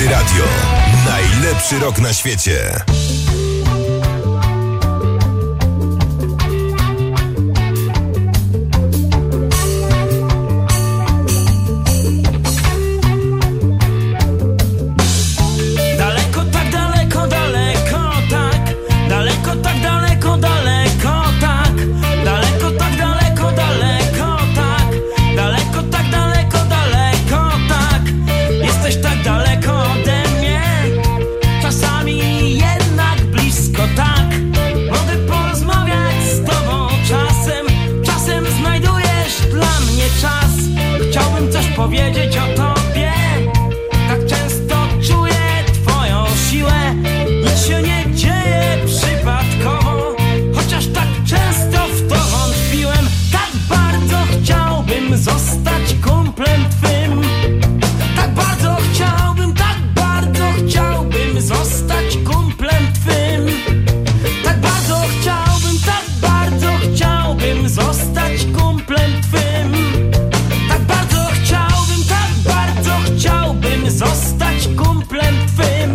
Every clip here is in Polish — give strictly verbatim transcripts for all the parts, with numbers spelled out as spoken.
Antyradio. Najlepszy rok na świecie. Powiedzieć o tobie, tak często czuję twoją siłę. Nic się nie dzieje przypadkowo, chociaż tak często w to wątpiłem. Tak bardzo chciałbym zostać kumplem twym. Tak bardzo chciałbym, tak bardzo chciałbym zostać kumplem twym. Tak bardzo chciałbym, tak bardzo chciałbym zostać kumplem twym. Tak bardzo chciałbym, tak bardzo chciałbym zostać kumplem twym.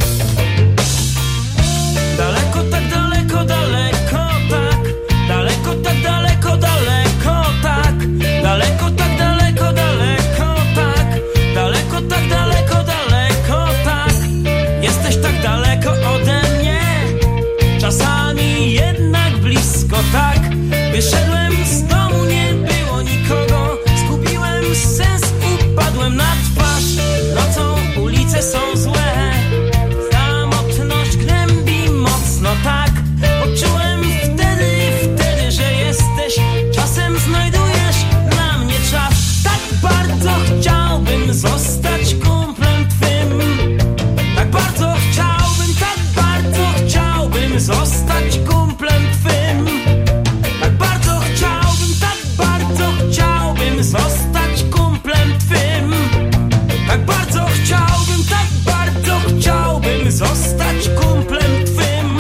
Daleko, tak daleko, daleko, tak. Daleko, tak daleko, daleko, tak. Daleko, tak daleko, daleko, tak. Daleko, tak daleko, daleko, tak. Jesteś tak daleko ode mnie, czasami jednak blisko, tak. Wyszedłem z domu, nie było nikogo. Zgubiłem sens, upadłem na twarz. Nocą ulice są złe, samotność gnębi mocno, tak. Poczułem wtedy, wtedy, że jesteś. Czasem znajdujesz dla mnie czas. Tak bardzo chciałbym zostać kumplem twym. Tak bardzo chciałbym, tak bardzo chciałbym zostać kumplem twym. Tak bardzo chciałbym, tak bardzo chciałbym zostać kumplem twym. Tak bardzo chciałbym, tak bardzo chciałbym zostać kumplem twym.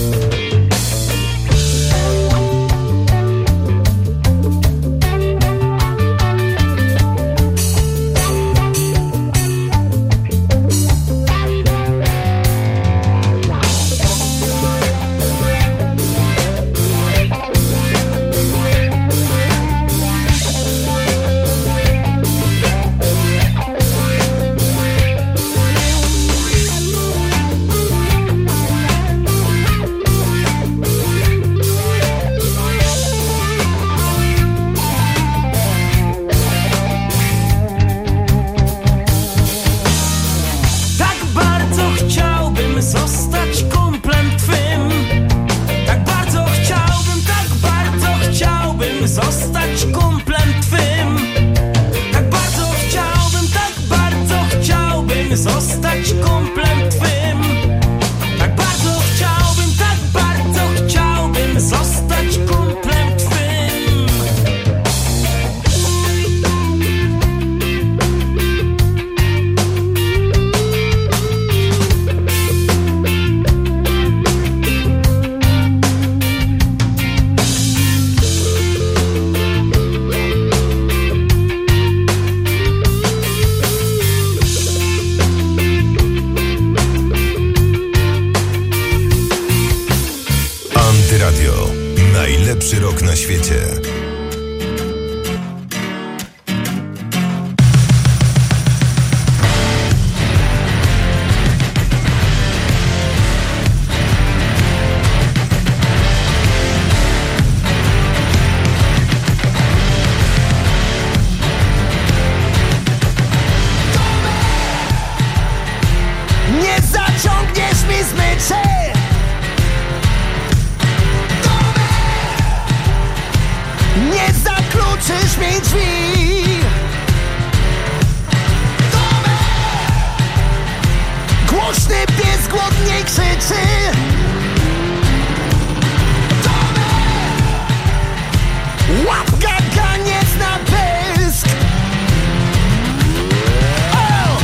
Tak bardzo chciałbym zostać kumplem twym. Tak bardzo chciałbym, tak bardzo chciałbym zostać kumplem twym. Tak bardzo chciałbym, tak bardzo chciałbym zostać kumplem twym. Tak bardzo chciałbym, tak bardzo chciałbym zostać kumplem twym. Antyradio. Najlepszy rok na świecie. Nie zaciągniesz mi smyczy. Nie zakluczysz mi drzwi. Głośny pies głodnie krzyczy. Łapka ganiec na pysk. O!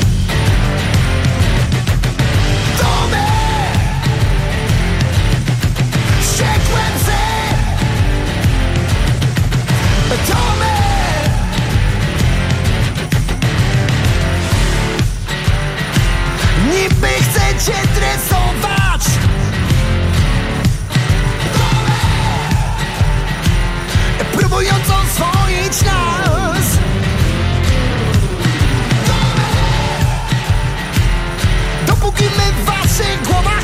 Domek! Wściekłe psy. Domek! cię dresować. Próbując oswoić nas. Dopóki my w waszych głowach.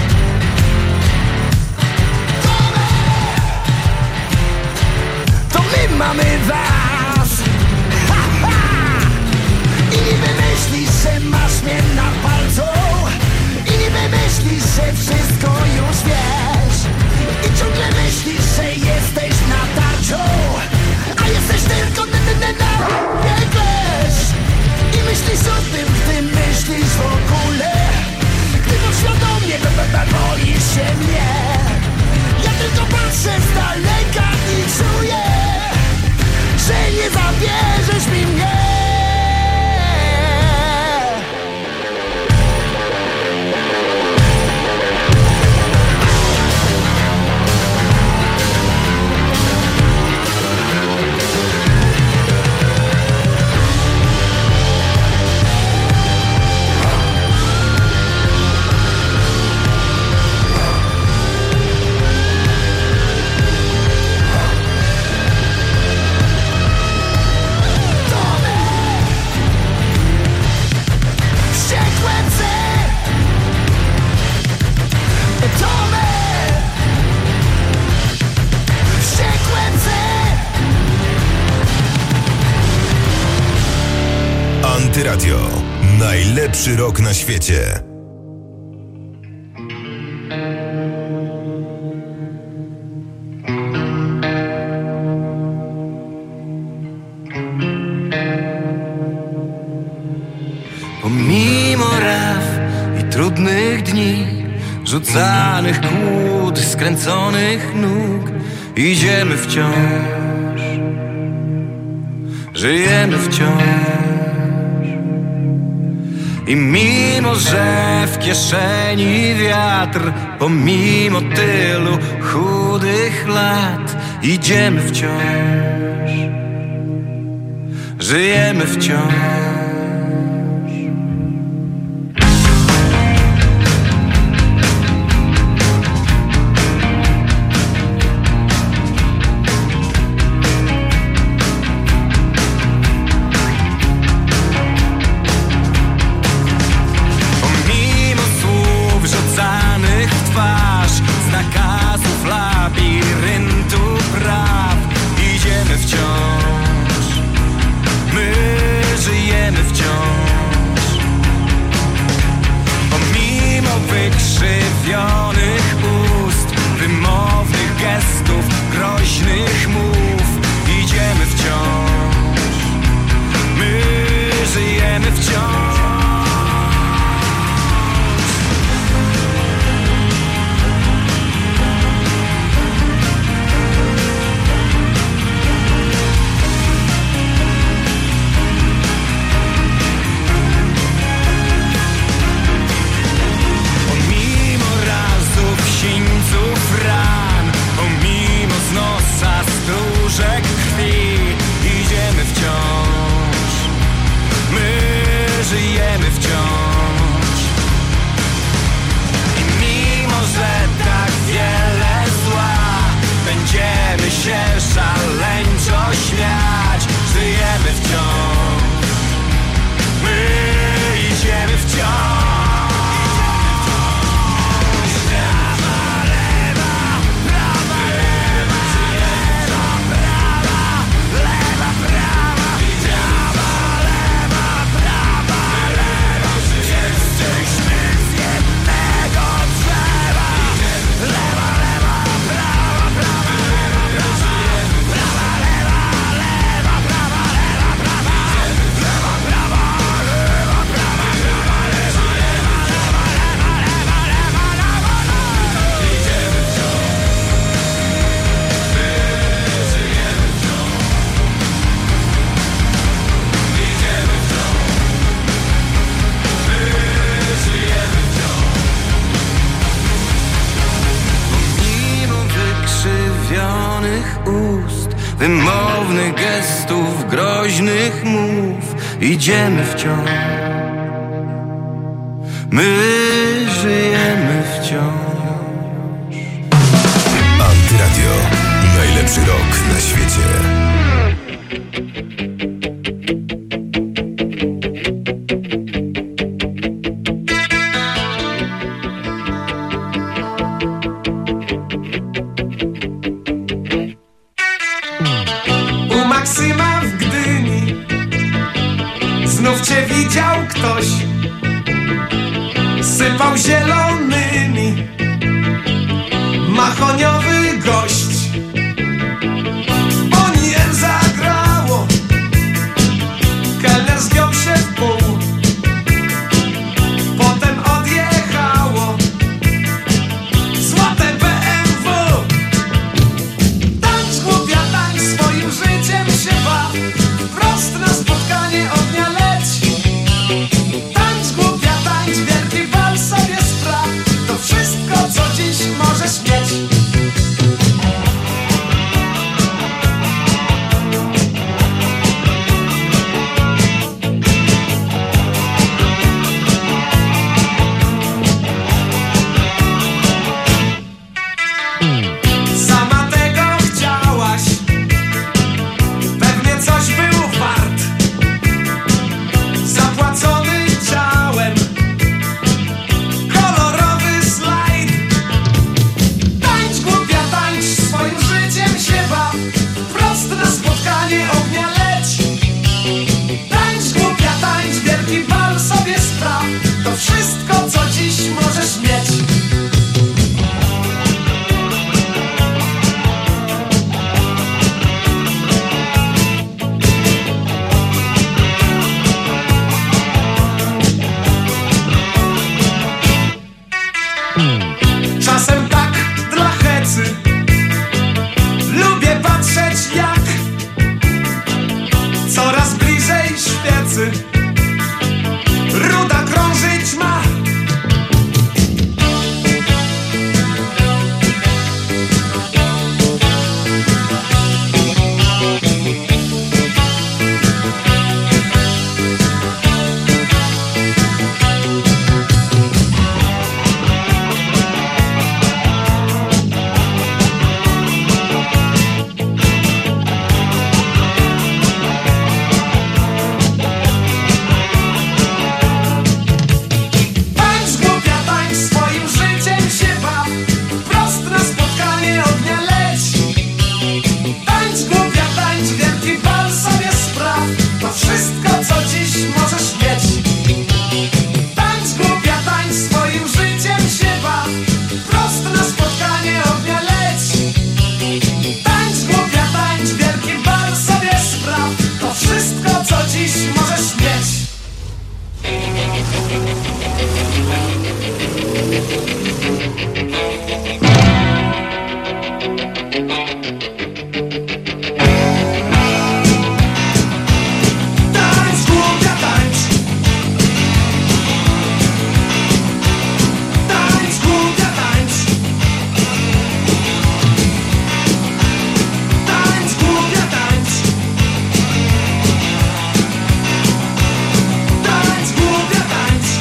To my mamy was. Ha, ha! I niby myślisz, że masz mnie na palcu. I niby myślisz, że wszystko już wiesz. I ciągle myślisz, że jesteś na tarczu. A jesteś tylko na nie klesz. I myślisz o tym, gdy myślisz w ogóle. Gdy podświadomie boisz się mnie. Ja tylko patrzę z daleka i czuję, że nie zabierzesz mi mnie. Antyradio. Najlepszy rok na świecie. Pomimo raf i trudnych dni, rzucanych kłód, skręconych nóg, idziemy wciąż, żyjemy wciąż. I mimo, że w kieszeni wiatr, pomimo tylu chudych lat, idziemy wciąż, żyjemy wciąż. Wykrzywionych ust, wymownych gestów, groźnych mów, idziemy wciąż, my żyjemy wciąż. Ran, pomimo z nosa stróżek krwi, idziemy wciąż, my żyjemy wciąż. I mimo, że tak wiele zła, będziemy się szaleńczo śmiać, żyjemy wciąż, my idziemy wciąż. Ust, wymownych gestów, groźnych mów, idziemy wciąż, my Najlepszy rok na świecie. U Maksyma w Gdyni znów cię widział ktoś. Sypał zielonymi, mahoniowy gość. Boniem zagrało, kelner zgiął się w pół. Potem odjechało złote B M W. Tańcz głupia, tańcz, swoim życiem się baw. Wprost na spotkanie ognia leć. Tańcz głupia, tańcz, wielki bal sobie spraw. To wszystko, co dziś możesz mieć. Sama tego chciałaś, pewnie coś był wart. Zapłacony ciałem, kolorowy slajd. Tańcz głupia, tańcz, swoim życiem się baw. Wprost na spotkanie ognia leć. Tańcz głupia, tańcz, wielki bal sobie spraw. To wszystko, co dziś możesz mieć. Czasem tak dla hecy lubię patrzeć, jak coraz bliżej świecy ruda krążyć ma. Tańcz głupia, tańcz, swoim życiem się baw. Wprost na spotkanie ognia leć. Tańcz głupia, tańcz, wielki bal sobie spraw. To wszystko, co dziś możesz mieć. Tańcz głupia, tańcz, swoim życiem się baw. Wprost na spotkanie ognia leć. Tańcz głupia, tańcz, wielki bal sobie spraw. To wszystko, co dziś możesz mieć. Tańcz głupia, tańcz. Tańcz głupia, tańcz. Tańcz głupia, tańcz. Tańcz głupia, tańcz.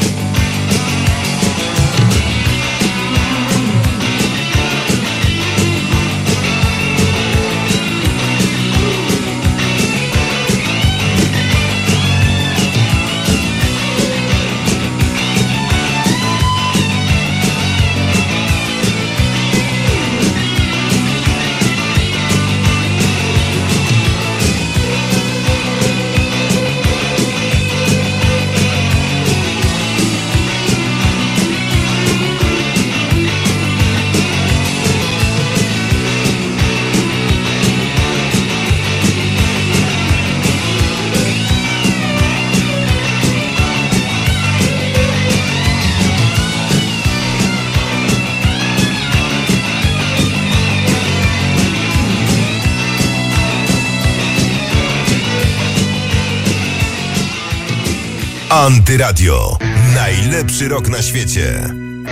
Antyradio. Najlepszy rok na świecie.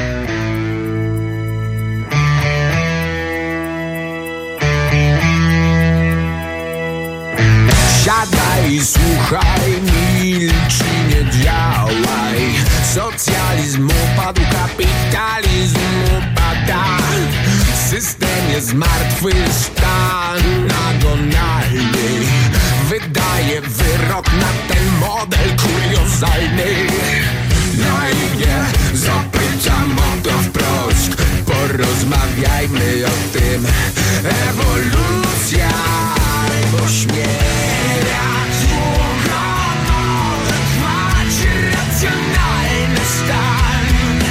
Siadaj i słuchaj, milcz i nie działaj. Socjalizm upadł, kapitalizm upada. System jest martwy stan. na ten model kuriozalny. Naiwnie zapytam o to wprost, porozmawiajmy o tym. Ewolucja albo śmierć. Jak długo może trwać racjonalny stan?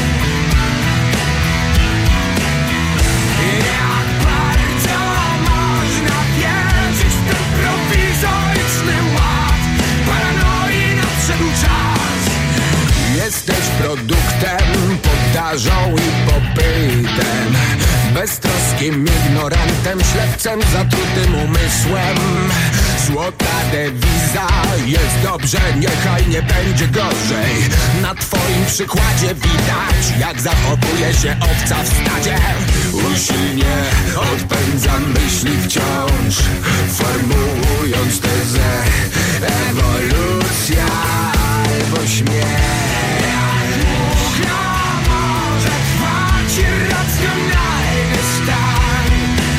Jak bardzo można wierzyć w ten prowizoryczny ład? Paranoi nadszedł czas. Jesteś produktem, podażą i popytem, beztroskim ignorantem, ślepcem, zatrutym umysłem. Złota dewiza, jest dobrze, niechaj nie będzie gorzej. Na twoim przykładzie widać, jak zachowuje się owca w stadzie. Usilnie odpędzam myśli wciąż, formułując tezę. Ewolucja albo śmierć. Długo może trwać irracjonalny stan?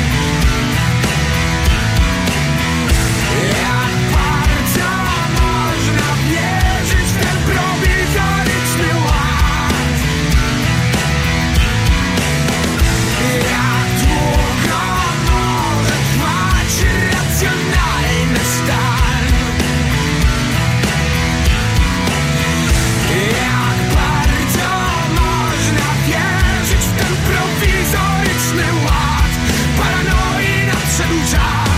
Jak bardzo można wierzyć w ten prowizoryczny ład? Jak długo może trwać irracjonalny stan? Jak bardzo można wierzyć w ten prowizoryczny ład? Paranoi nadszedł czas.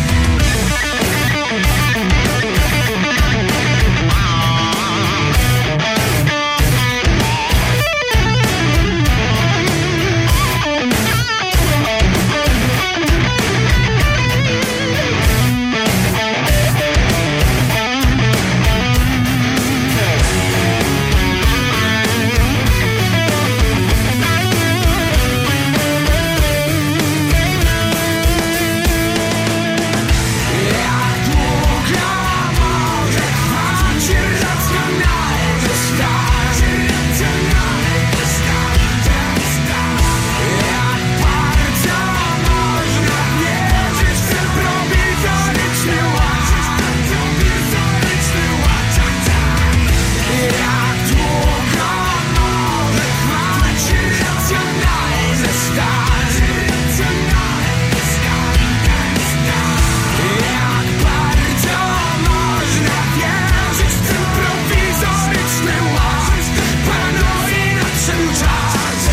Jak długo może trwać irracjonalny stan? Irracjonalny stan, ten stan. Jak bardzo można wierzyć w ten prowizoryczny ład? Prowizoryczny ład, tak, tak. Jak długo może trwać irracjonalny stan? Irracjonalny stan, ten stan. Jak bardzo można wierzyć w ten prowizoryczny ład? Paranoi nadszedł czas.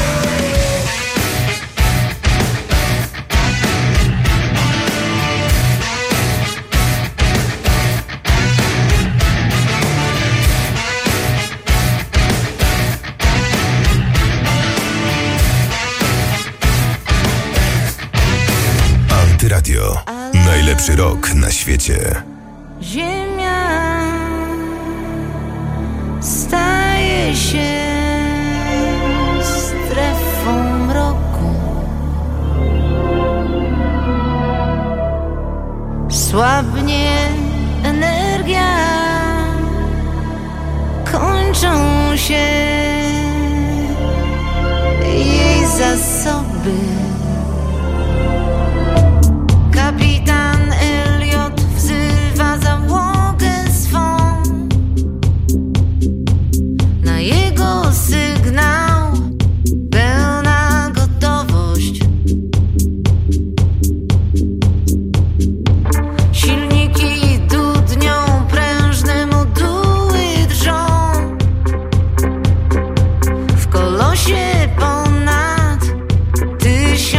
Antyradio. Najlepszy rok na świecie. Ziemia staje się strefą mroku. Słabnie energia, kończą się jej zasoby. Kapitan Elliot wzywa załogę swą. Na jego sygnał pełna gotowość. Silniki dudnią, prężne moduły drżą. W kolosie ponad tysiąc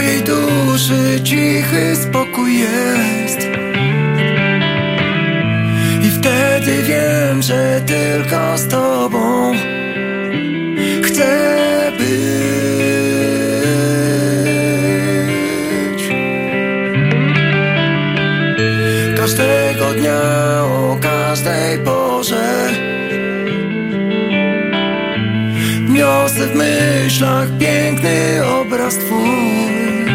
mojej duszy cichy spokój jest. I wtedy wiem, że tylko z tobą chcę być. Każdego dnia, o każdej porze niosę w myślach piękny obraz twój.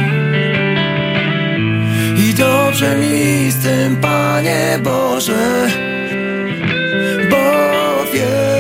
I dobrze mi z tym, Panie Boże, bo wiem.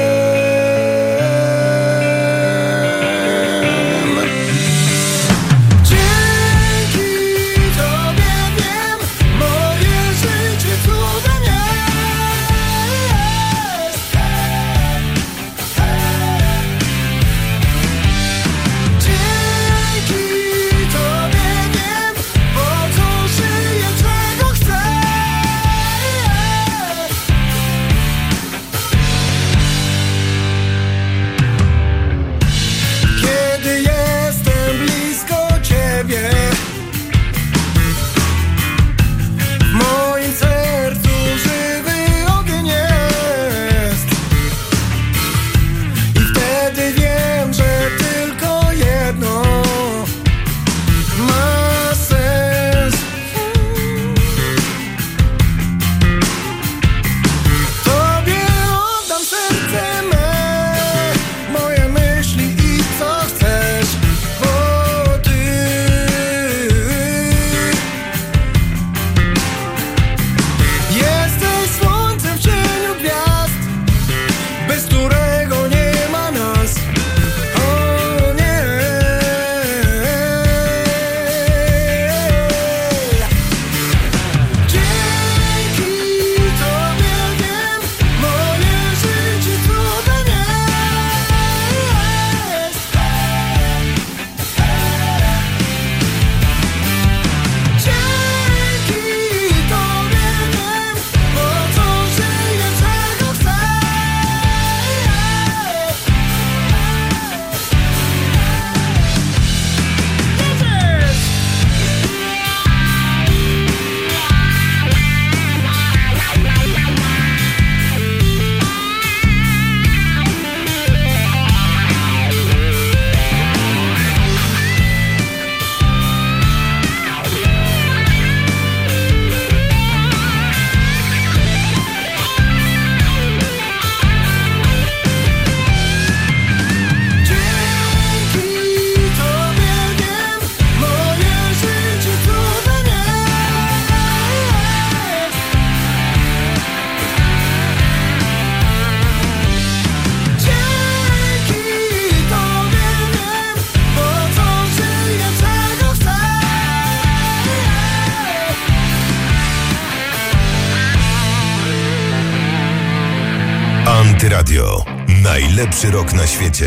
Antyradio. Najlepszy rok na świecie.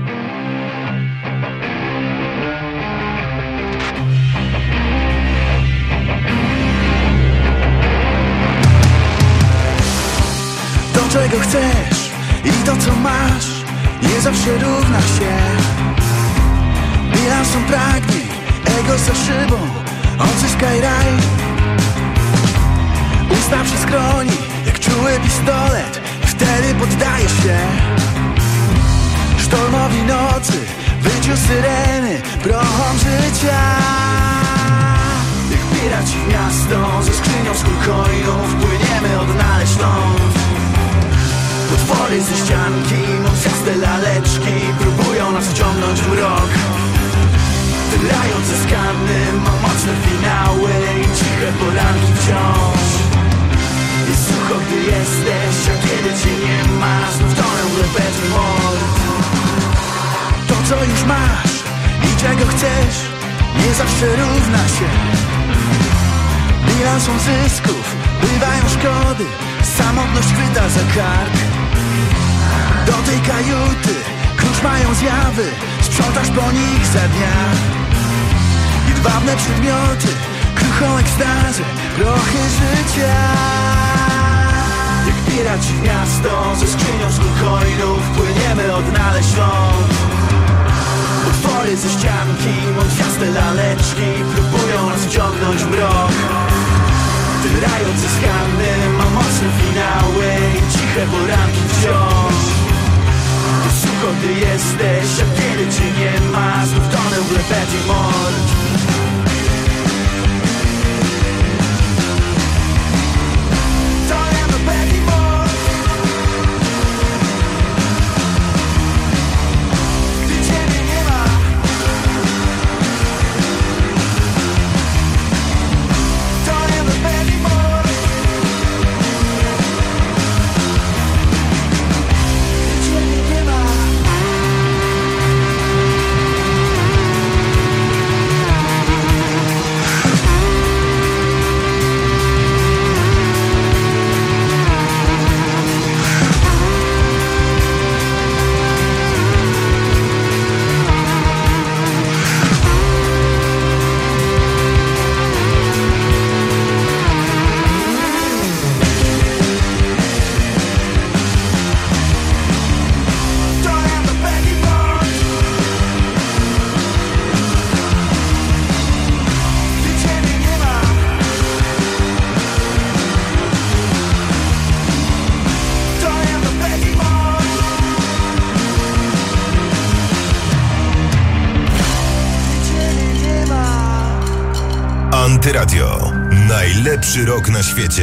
To, czego chcesz i to, co masz, nie zawsze równa się. Bilansem pragnień, ego za szybą, odzyskaj raj. Usta przy skroni, jak czuły pistolet, wtedy poddajesz się sztormowi nocy, wyciu syreny, prochom życia. Jak piraci w miasto, ze skrzynią z coinów płyniemy odnaleźć ląd. Potwory ze ścianki, mocniaste laleczki próbują nas wciągnąć w mrok. Tyrające skanny, ma mocne finały i ciche poranki wciąż. Jest sucho, gdy jesteś, a kiedy cię nie ma, znów tonę w lepety mord. To, co już masz i czego chcesz, nie zawsze równa się. Bilansem zysków bywają szkody, samotność chwyta za kark. Do tej kajuty klucz mają zjawy, sprzątasz po nich za dnia. Jedwabne przedmioty, kruchą ekstazę, prochy życia. Jak piraci w miasto, ze skrzynią z coinów płyniemy odnaleźć ląd. Potwory ze ścianki, mądwiaste laleczki próbują nas wciągnąć w mrok. Tyrające skany ma mocne finały i ciche poranki wciąż. Sucho ty jesteś, a kiedy cię nie ma, znów tonę w lepecie mord. Tonę w lepecie mord. Gdy ciebie nie ma. Tonę w lepecie mord. Gdy ciebie nie ma. Antyradio. Najlepszy rok na świecie.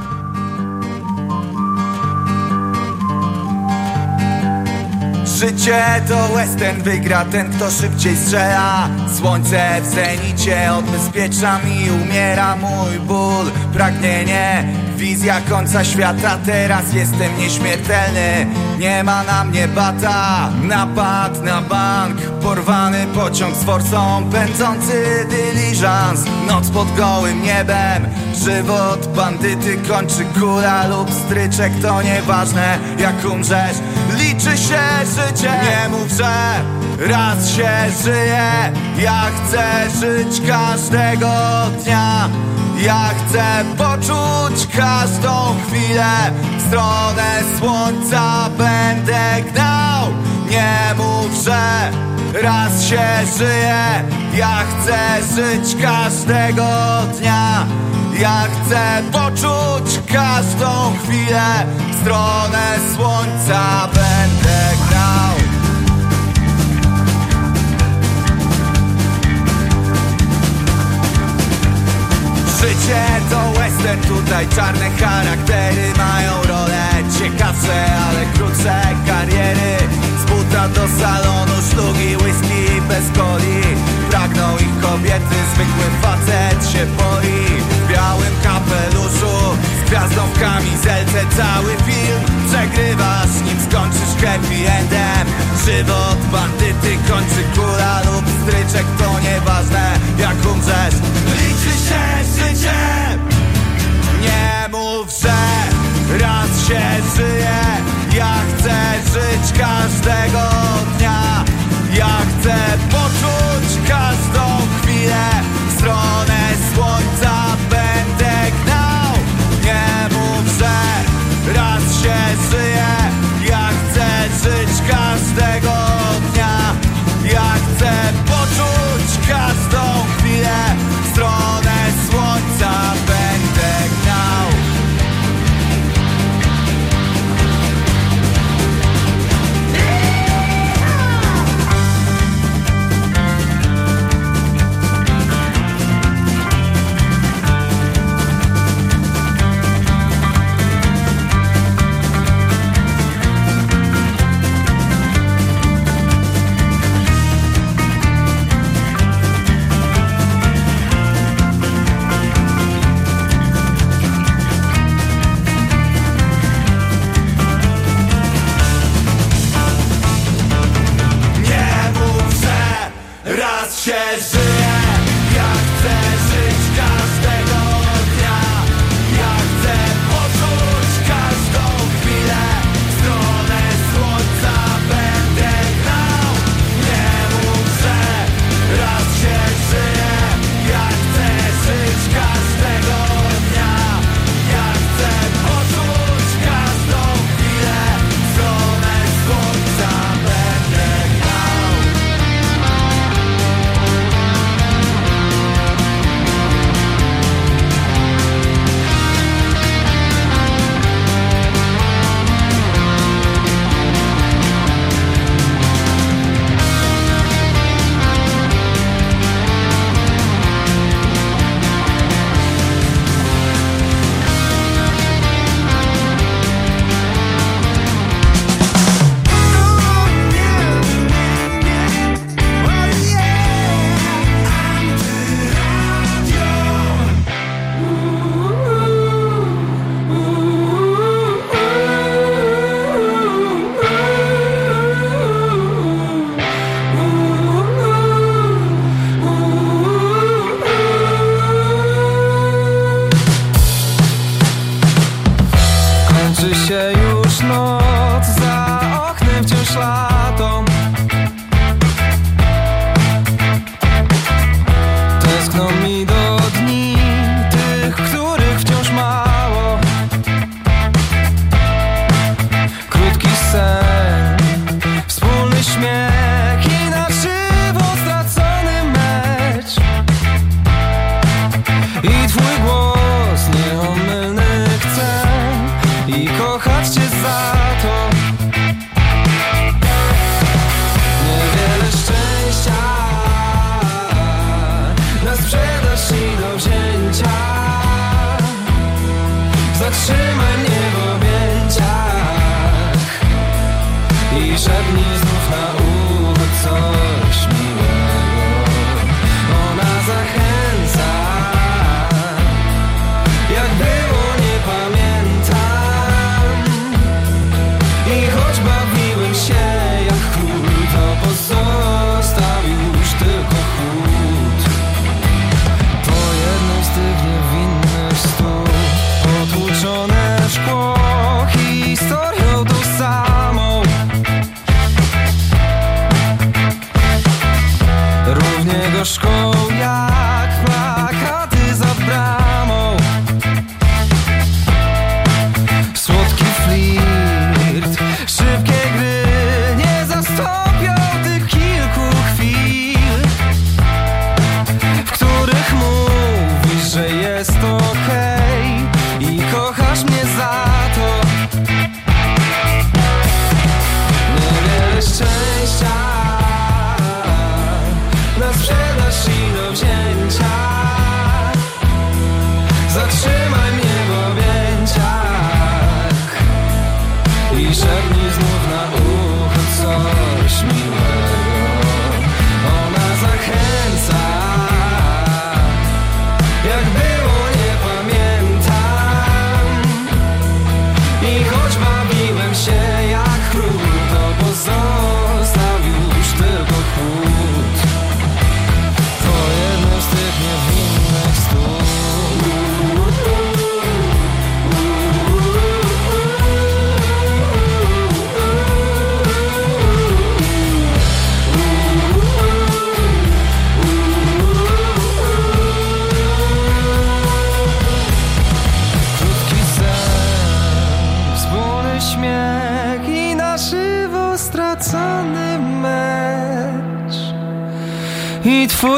Życie to western, wygra ten, kto szybciej strzela. Słońce w zenicie, odbezpiecza mi, umiera mój ból. Pragnienie, wizja końca świata, teraz jestem nieśmiertelny. Nie ma na mnie bata, napad na bank, porwany pociąg z forsą, pędzący dyliżans. Noc pod gołym niebem, żywot bandyty kończy kula lub stryczek. To nieważne jak umrzesz, liczy się życie. Nie mów, że raz się żyje. Ja chcę żyć każdego dnia. Ja chcę poczuć każdą chwilę. W stronę słońca będę gnał. Nie mów, że raz się żyje. Ja chcę żyć każdego dnia. Ja chcę poczuć każdą chwilę. W stronę słońca będę gnał. Życie to western, tutaj czarne charaktery mają rolę ciekawsze, ale krótsze kariery. Z buta do salonu, szlugi, whisky bez coli. Pragną ich kobiety, zwykły facet się boi. W białym kapeluszu, z gwiazdą w kamizelce. Cały film przegrywasz, nim skończysz happy endem. Żywot bandyty kończy kula lub stryczek. To nieważne jak umrzesz, liczy się życie. Nie mów, że raz się żyje. Ja chcę żyć każdego dnia. Ja chcę poczuć każdą chwilę. W stronę słońca będę gnał. Nie mów, że raz się żyje. Ja chcę żyć każdego dnia. Ja chcę poczuć każdą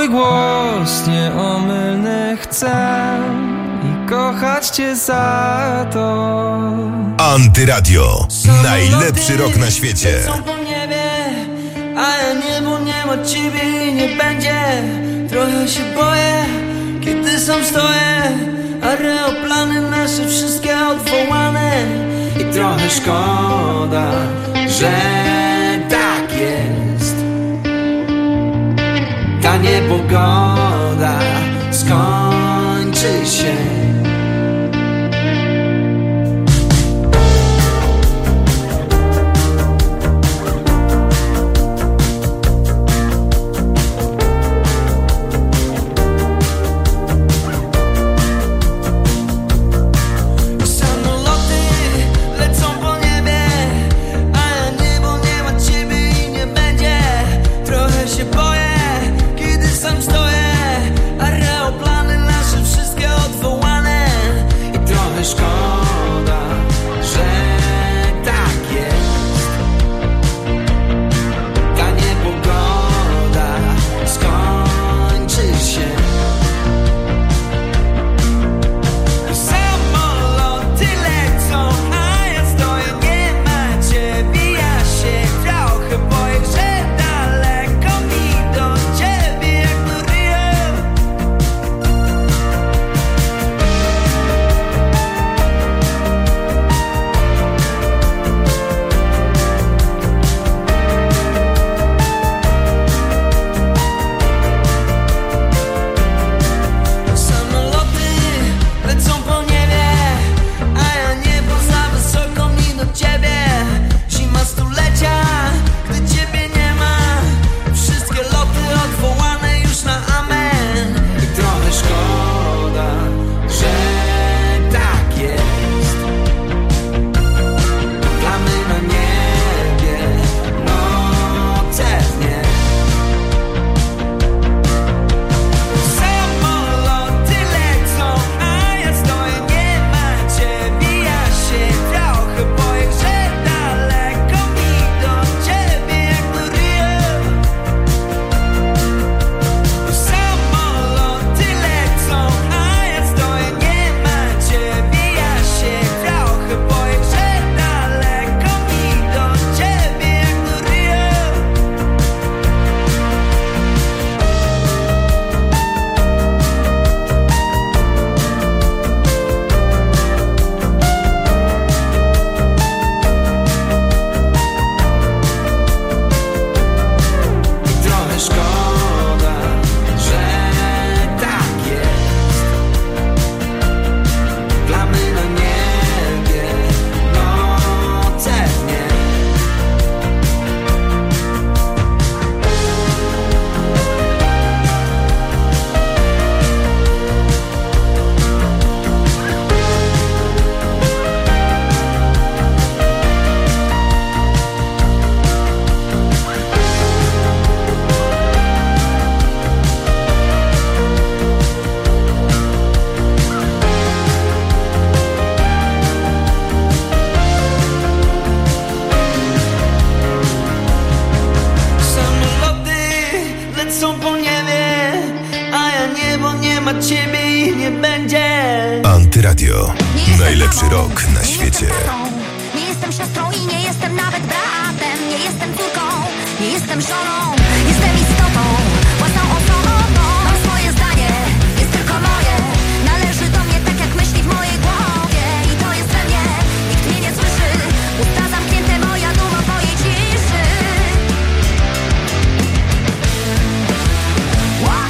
Twój głos nieomylny chcę i kochać Cię za to. Antyradio. Najlepszy rok na świecie. Lecą po niebie, a ja niebo nie ma ciebie i nie będzie. Trochę się boję, kiedy sam stoję. Aeroplany nasze wszystkie odwołane. I trochę szkoda, że tak jest. Ta niepogoda skończy się. Radio. Najlepszy rok na świecie. Nie jestem siostrą i nie jestem nawet bratem. Nie jestem córką, nie jestem żoną. Jestem istotą, własną osobą. Mam swoje zdanie, jest tylko moje. Należy do mnie tak jak myśli w mojej głowie. I to jest we mnie, nikt mnie nie słyszy. Usta zamknięte, moja duma w mojej ciszy. Wow.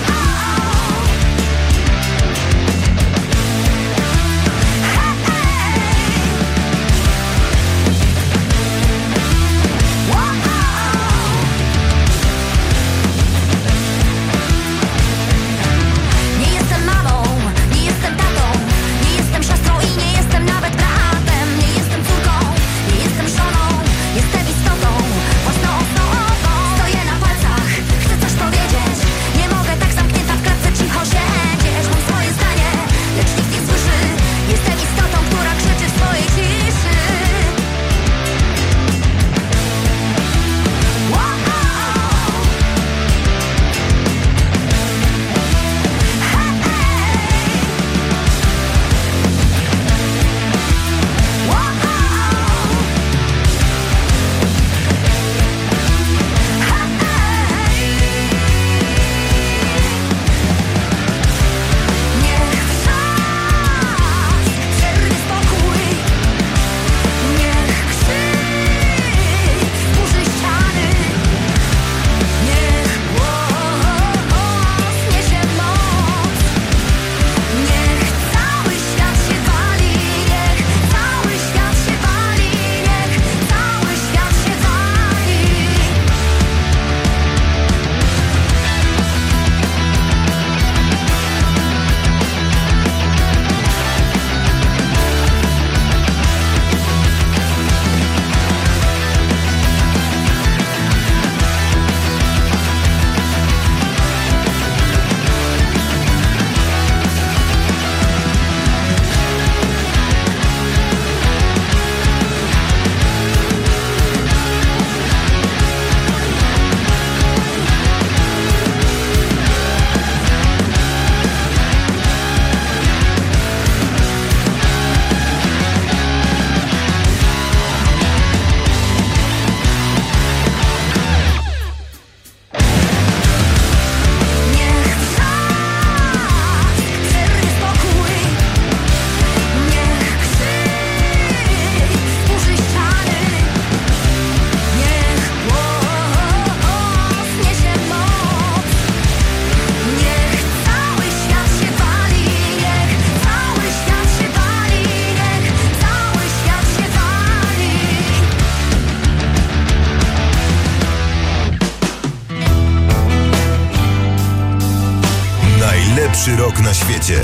Najlepszy rok na świecie.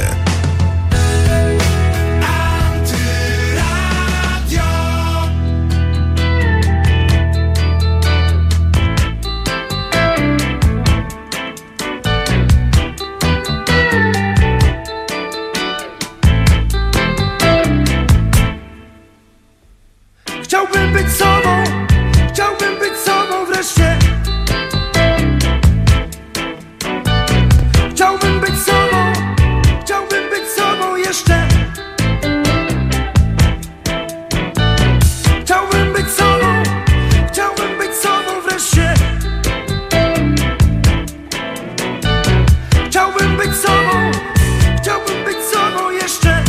Chciałbym być sobą, chciałbym być sobą wreszcie. Chciałbym być sobą, chciałbym być sobą jeszcze. Chciałbym być sobą, chciałbym być sobą wreszcie. Chciałbym być sobą, chciałbym być sobą jeszcze.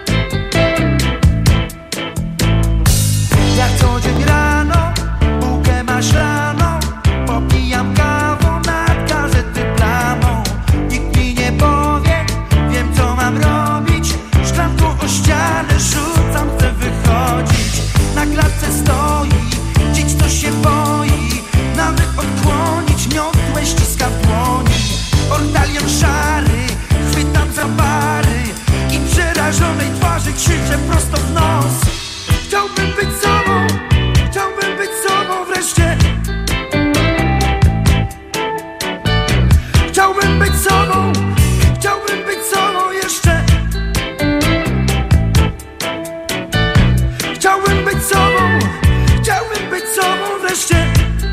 Jak co dzień rano, bułkę maślaną, popijam kawą nad gazety plamą. Nikt mi nie powie, wiem co mam robić. Szklanką o ścianę rzucam, chcę wychodzić. Na klatce stoi dziś, co się boi nawet odkłonić. Miotłę ściska w dłoni, ordalion szary, chwytam za bary i przerażonej twarzy krzyczę prosto w nos. Chciałbym być sobą, chciałbym być sobą wreszcie. Chciałbym być sobą, chciałbym być sobą jeszcze. Chciałbym być sobą, chciałbym być sobą wreszcie.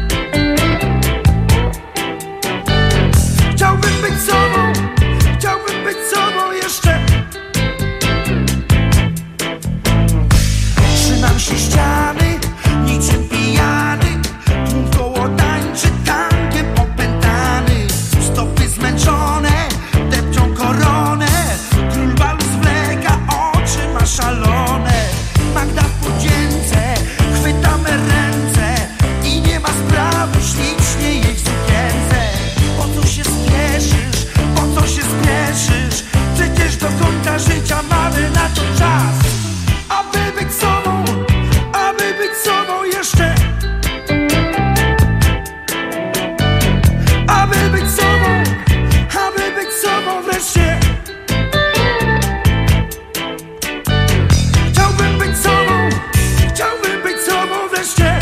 Chciałbym być sobą, chciałbym być sobą jeszcze. Trzymam się ściany, niczym pijany. Tłum koło tańczy, tankiem opętany. Stopy zmęczone, depczą koronę. Król balu zwleka, oczy ma szalone. Magda w podzięce, chwytamy ręce. I nie ma sprawy, ślicznie jej w sukience. Po co się spieszysz, po co się spieszysz? Przecież do końca życia mamy na to czas. Aby być sobą, aby być sobą jeszcze. Aby być sobą, aby być sobą wreszcie. Chciałbym być sobą, chciałbym być sobą wreszcie.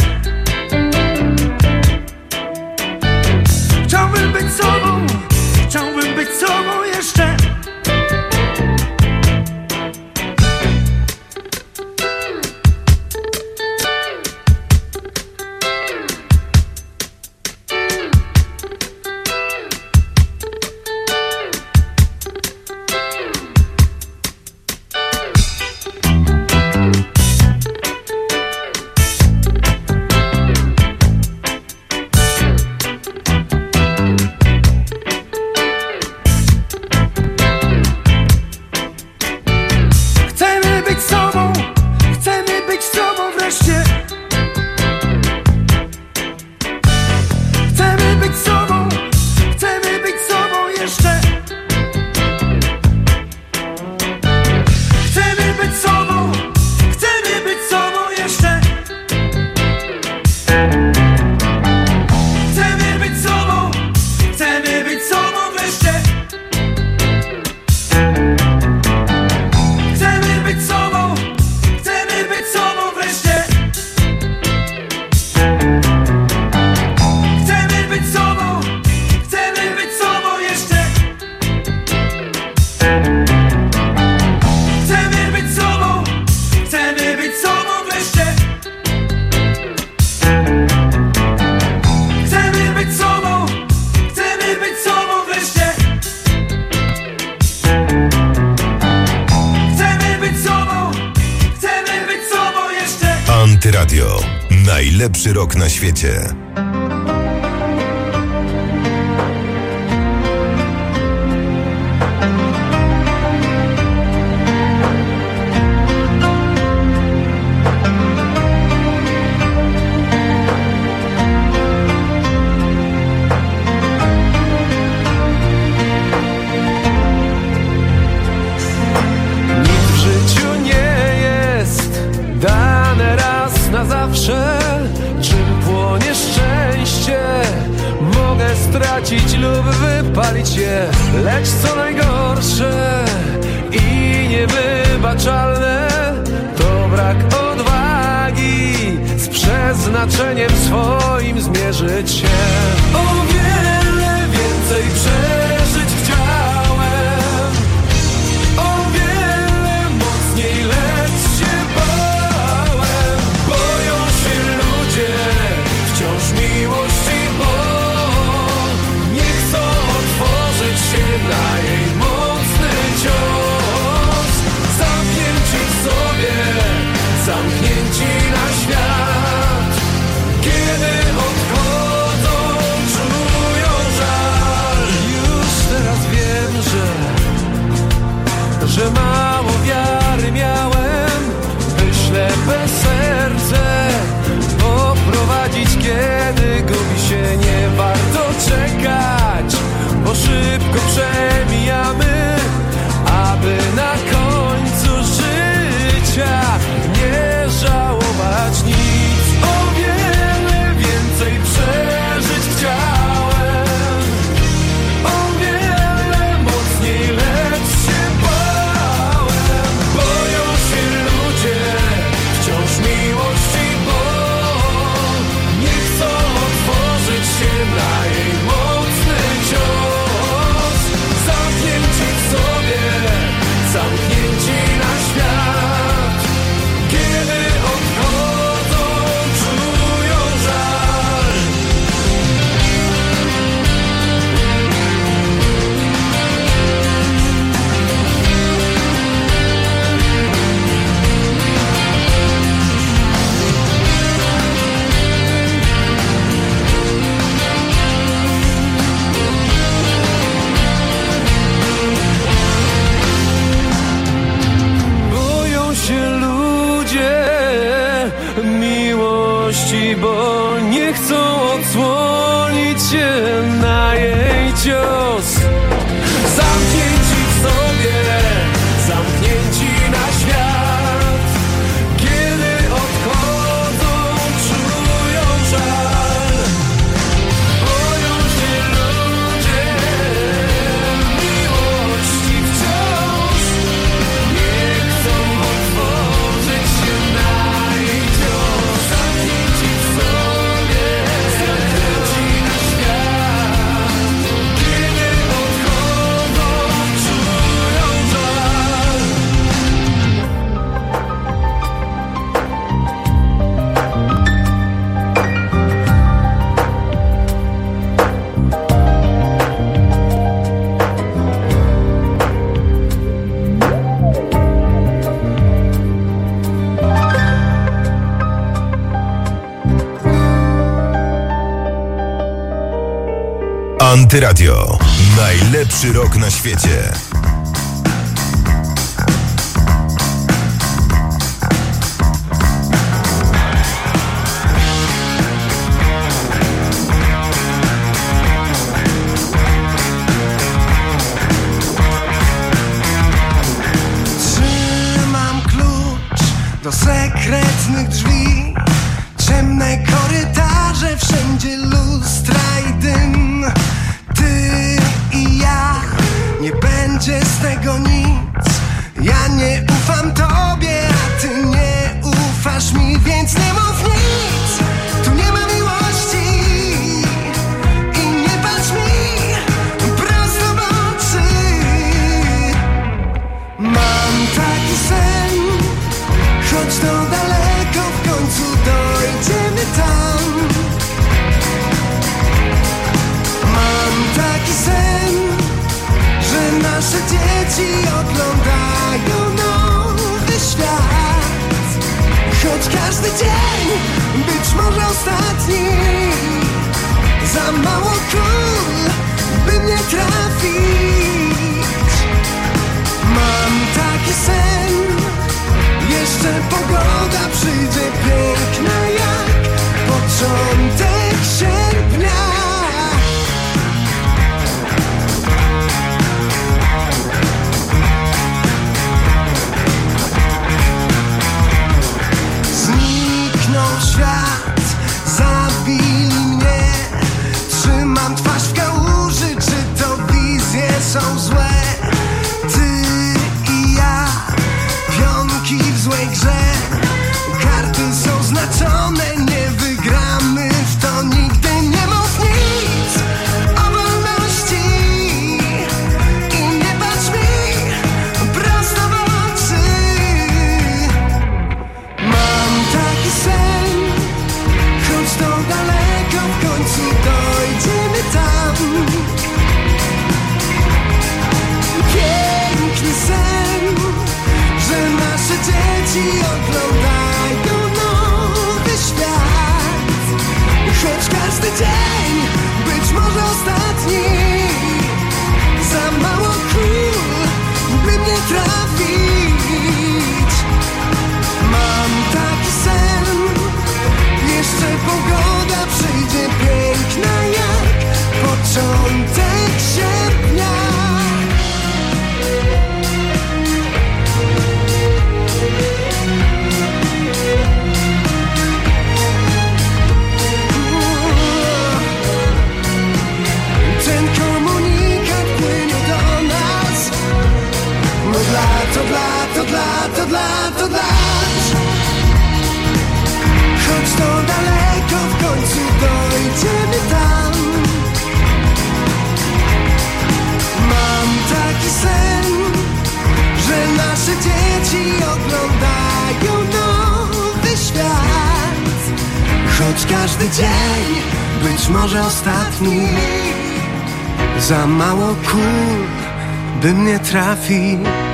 Chciałbym być sobą, chciałbym być sobą jeszcze. Chcemy być sobą, chcemy być sobą wreszcie. Chcemy być sobą, chcemy być sobą jeszcze. Chcemy być sobą, chcemy być sobą jeszcze. Chcemy być sobą, chcemy być sobą wreszcie. Chcemy być sobą, chcemy być sobą wreszcie. Chcemy być sobą, chcemy być sobą jeszcze. Chcemy być sobą, chcemy być sobą wreszcie. Chcemy być sobą, chcemy być sobą wreszcie. Chcemy być sobą, chcemy być sobą jeszcze. Antyradio. Najlepszy rok na świecie. Nic w życiu nie jest dane raz na zawsze. Czym płonie szczęście, mogę stracić lub wypalić je. Lecz co najgorsze, niewybaczalne to brak odwagi z przeznaczeniem swoim zmierzyć się. O wiele więcej przeżyć chciałem, o wiele mocniej, lecz się bałem. Boją się ludzie wciąż miłości, bo nie chcą otworzyć się na jej mocny cios. Zamknięci w sobie, zamknięci na świat. Kiedy odchodzą, czują żal. Już teraz wiem, że że mało wiary miałem, by ślepe serce poprowadzić, kiedy gubi się. Nie warto czekać, bo szybko przemijamy, aby na końcu życia nie żałować nic. O wiele więcej przeżyć chciałem, o wiele mocniej, lecz się bałem. Boją się ludzie wciąż miłości, bo nie chcą otworzyć się na jej mocny cios. Zamknięci w sobie, zamknięci na świat. Kiedy odchodzą, czują żal. Boją się ludzie miłości, bo nie chcą odsłonić się na jej cios. Zamknięci w sobie, zamknięci na świat. Kiedy odchodzą, czują żal. Boją się ludzie miłości wciąż. Nie chcą otworzyć się na jej cios. Zamknięci w sobie, zamknięci na świat. Kiedy odchodzą, czują żal. Antyradio. Najlepszy rok na świecie. Trzymam klucz do sekretnych drzwi. Ciemne korytarze, wszędzie lustra i dym. Ty i ja, nie będzie z tego nic. Ja nie ufam tobie, a ty nie ufasz mi, więc nie mów nic. Tu nie ma miłości i nie patrz mi prosto w oczy. Mam taki sen, choć to daleko, w końcu dojdziemy tam. Mam taki sen, że nasze dzieci oglądają nowy świat. Choć każdy dzień być może ostatni, za mało król, by mnie trafić. Mam taki sen, jeszcze pogoda przyjdzie piękna jak początek sierpnia. Zniknął świat, zabili mnie. Trzymam twarz w kałuży, czy to wizje są złe? Ty i ja, dla, to dla, to dla, to dla. Choć to daleko, w końcu dojdziemy tam. Mam taki sen, że nasze dzieci oglądają nowy świat. Choć każdy dzień być może ostatni, za mało kul, by mnie trafić.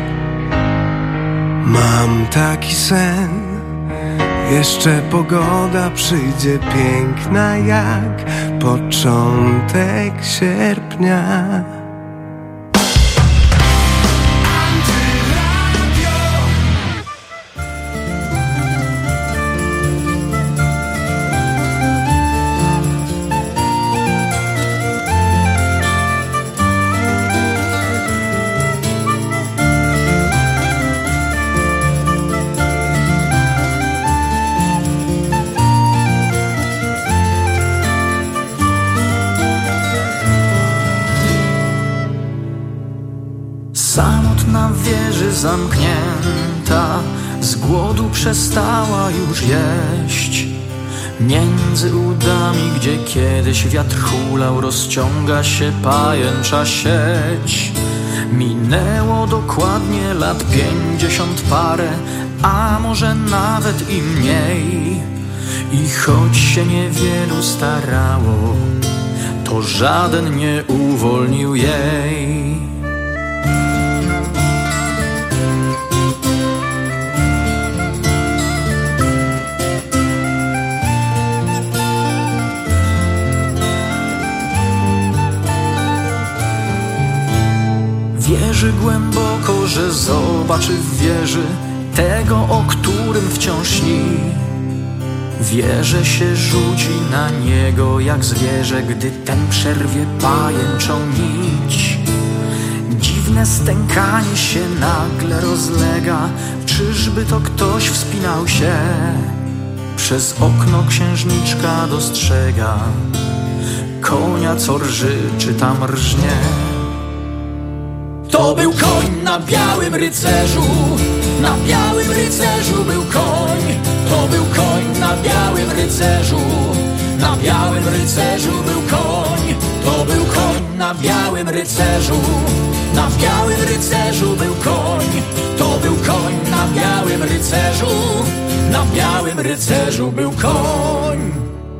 Mam taki sen, jeszcze pogoda przyjdzie piękna jak początek sierpnia. Samotna w wieży zamknięta, z głodu przestała już jeść. Między udami, gdzie kiedyś wiatr hulał, rozciąga się pajęcza sieć. Minęło dokładnie lat pięćdziesiąt parę, a może nawet i mniej. I choć się niewielu starało, to żaden nie uwolnił jej. Wierzy głęboko, że zobaczy w wieży tego, o którym wciąż śni. Wie, że się rzuci na niego jak zwierzę, gdy ten przerwie pajęczą nić. Dziwne stękanie się nagle rozlega, czyżby to ktoś wspinał się? Przez okno księżniczka dostrzega konia, co rży, czy tam rżnie. To był koń na białym rycerzu, na białym rycerzu był koń. To był koń na białym rycerzu, na białym rycerzu był koń. To był koń na białym rycerzu, na białym rycerzu był koń. To był koń na białym rycerzu, na białym rycerzu był koń.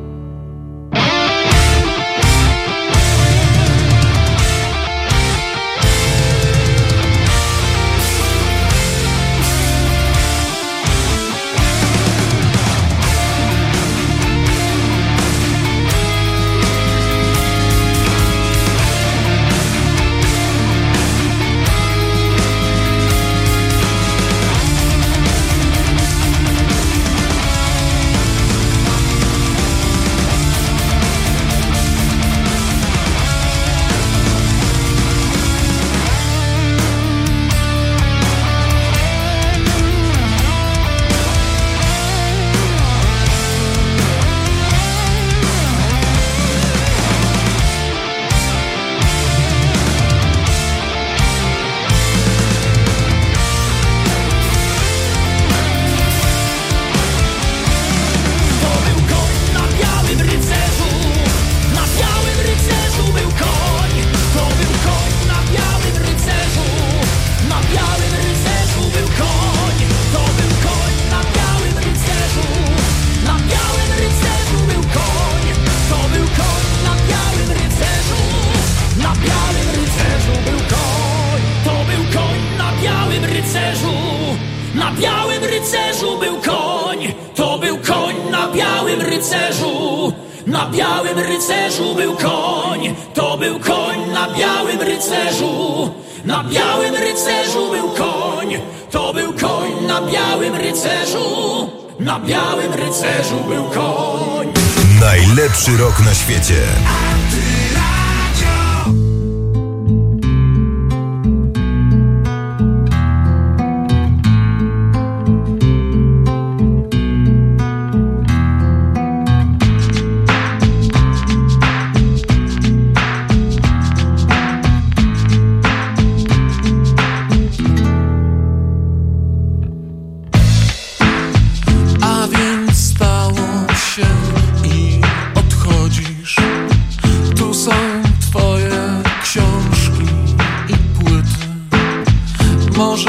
Na białym rycerzu był koń, to był koń na białym rycerzu. Na białym rycerzu był koń, to był koń na białym rycerzu. Na białym rycerzu był koń, to był koń na białym rycerzu. Na białym rycerzu był koń. Najlepszy rok na świecie.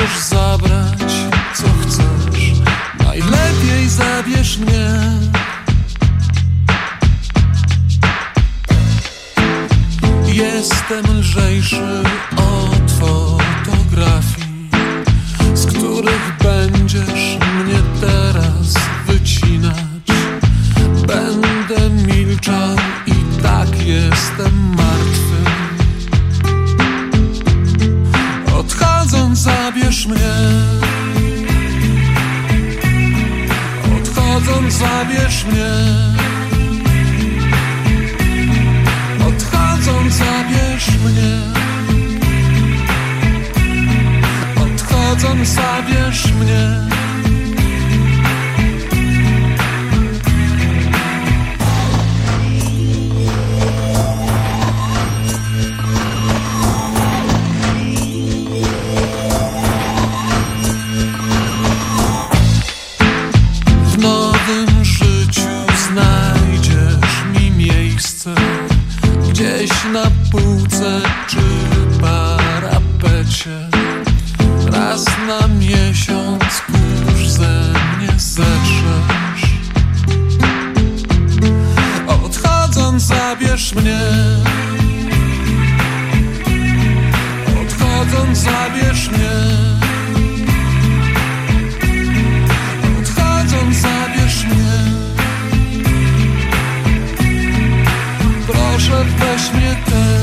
możesz zabrać, co chcesz. Najlepiej zabierz mnie. Jestem lżejszy od fotografii, z których będziesz mnie teraz wycinać. Będę milczał i tak jestem martwy. Odchodząc zabierz mnie. Odchodząc zabierz mnie. Odchodząc zabierz mnie. Odchodząc zabierz mnie. W nowym życiu znajdziesz mi miejsce gdzieś na półce czy parapecie. Raz na miesiąc kurz ze mnie zetrzesz. Odchodząc zabierz mnie. Odchodząc zabierz mnie. Odchodząc zabierz mnie. Proszę weź mnie też.